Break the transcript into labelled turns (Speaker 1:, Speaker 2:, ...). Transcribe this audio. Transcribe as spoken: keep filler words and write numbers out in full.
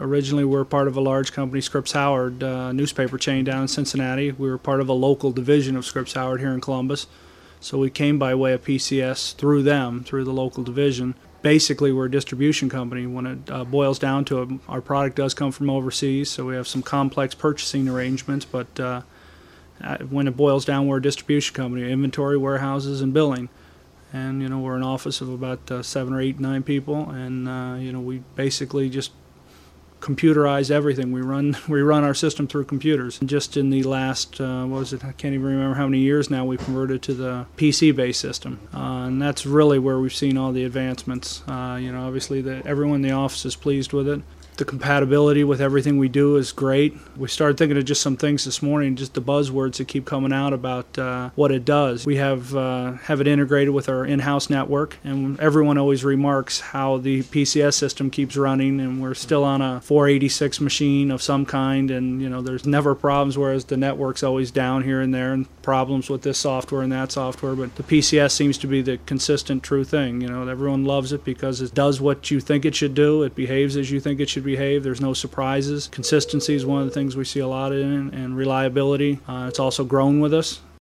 Speaker 1: originally we were part of a large company, Scripps Howard, uh, newspaper chain down in Cincinnati. We were part of a local division of Scripps Howard here in Columbus. So we came by way of P C S through them, through the local division. Basically, we're a distribution company. When it uh, boils down to it, our product does come from overseas, so we have some complex purchasing arrangements, but uh, when it boils down, we're a distribution company, inventory, warehouses, and billing. And, you know, we're an office of about uh, seven or eight, nine people, and, uh, you know, we basically just computerize everything. We run we run our system through computers. And just in the last, uh, what was it, I can't even remember how many years now, we've converted to the P C-based system. Uh, and that's really where we've seen all the advancements. Uh, you know, obviously the, everyone in the office is pleased with it. The compatibility with everything we do is great. We started thinking of just some things this morning, just the buzzwords that keep coming out about uh, what it does. We have uh, have it integrated with our in-house network, and everyone always remarks how the P C S system keeps running, and we're still on a four eighty-six machine of some kind, and you know there's never problems, whereas the network's always down here and there, and problems with this software and that software. But the P C S seems to be the consistent, true thing. You know, everyone loves it because it does what you think it should do. It behaves as you think it should behave. There's no surprises. Consistency is one of the things we see a lot in, and reliability. Uh, it's also grown with us.